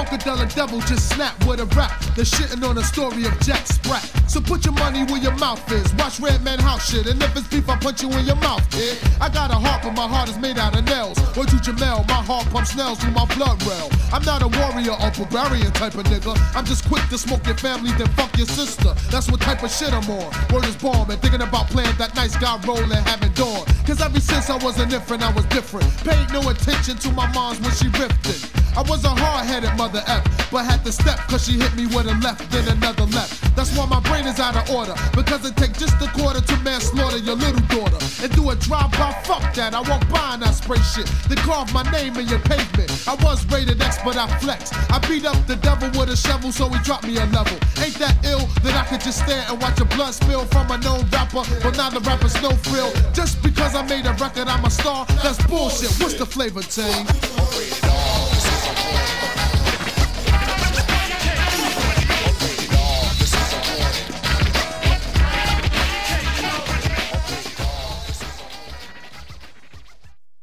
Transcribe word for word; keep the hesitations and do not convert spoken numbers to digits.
Funkadelic Devil just snapped with a rap. They're shitting on the story of Jack Sprat. So put your money where your mouth is. Watch Red Man House shit. And if it's beef, I punch you in your mouth, kid. I got a heart, but my heart is made out of nails. Word to Jamel, my heart pumps nails through my blood rail. I'm not a warrior or barbarian type of nigga. I'm just quick to smoke your family, then fuck your sister. That's what type of shit I'm on. Word is bomb and thinking about playing that nice guy role and having dawn. Cause ever since I was an infant, I was different. Paid no attention to my mom's when she ripped it. I was a hard-headed mother F, but had to step cause she hit me with a left, then another left. That's why my brain is out of order, because it takes just a quarter to manslaughter your little daughter. And do a drive-by, fuck that, I won't buy that spray shit. Then carve my name in your pavement. I was rated X, but I flex. I beat up the devil with a shovel, so he dropped me a level. Ain't that ill that I could just stare and watch your blood spill from a known rapper, but now the rapper's no frill. Just because I made a record, I'm a star, that's bullshit. What's the flavor, Tang?